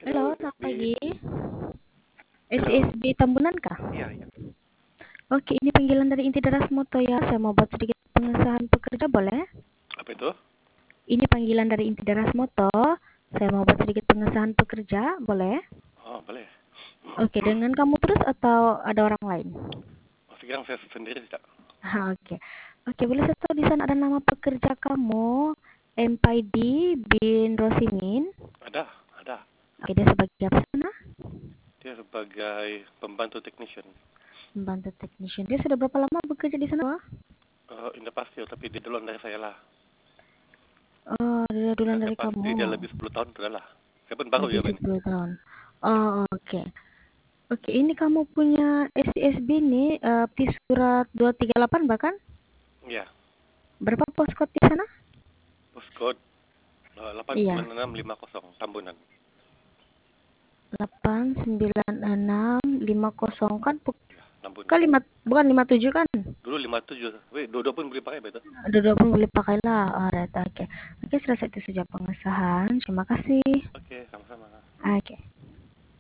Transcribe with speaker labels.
Speaker 1: Halo,
Speaker 2: Halo, selamat
Speaker 1: SSB.
Speaker 2: pagi.
Speaker 1: Halo.
Speaker 2: SISB Tambunan kah?
Speaker 1: Iya, iya.
Speaker 2: Oke, ini panggilan dari Inti Deras Moto ya. Saya mau buat sedikit pengesahan pekerja, boleh?
Speaker 1: Apa itu?
Speaker 2: Ini panggilan dari Inti Deras Moto. Saya mau buat sedikit pengesahan pekerja, boleh?
Speaker 1: Oh, boleh.
Speaker 2: Oke, dengan kamu terus atau ada orang lain?
Speaker 1: Oh, sekarang saya sendiri tidak.
Speaker 2: Oke. Oke, boleh saya tahu di sana ada nama pekerja kamu, Empaidi bin Rosimin.
Speaker 1: Ada, ada.
Speaker 2: Oke, dia sebagai apa sana?
Speaker 1: Dia sebagai pembantu technician.
Speaker 2: Membantu technician. Dia sudah berapa lama bekerja di sana, Wak?
Speaker 1: Tidak pasti, tapi dia duluan dari saya lah.
Speaker 2: Oh, dia duluan
Speaker 1: Saya
Speaker 2: dari
Speaker 1: pasti
Speaker 2: kamu.
Speaker 1: dia lebih 10 tahun sudah lah. Saya pun baru
Speaker 2: Lebih
Speaker 1: ya, ini.
Speaker 2: 10 tahun.
Speaker 1: Ya,
Speaker 2: Oh, oke. Oke, ini kamu punya SISB nih, P-Surat 238 bahkan?
Speaker 1: ya.
Speaker 2: Berapa postcode di sana?
Speaker 1: Postcode
Speaker 2: Iya,
Speaker 1: 89650 Tambunan.
Speaker 2: 89650 kan?
Speaker 1: Ya, Tambunan.
Speaker 2: Bukan bukan 57 kan?
Speaker 1: Dulu 57. Wih, dua pun boleh pakai betul.
Speaker 2: Dua pun boleh pakai lah. Alright, oke. Oke, selesai itu saja pengesahan. Terima kasih.
Speaker 1: Oke, sama-sama.
Speaker 2: Oke.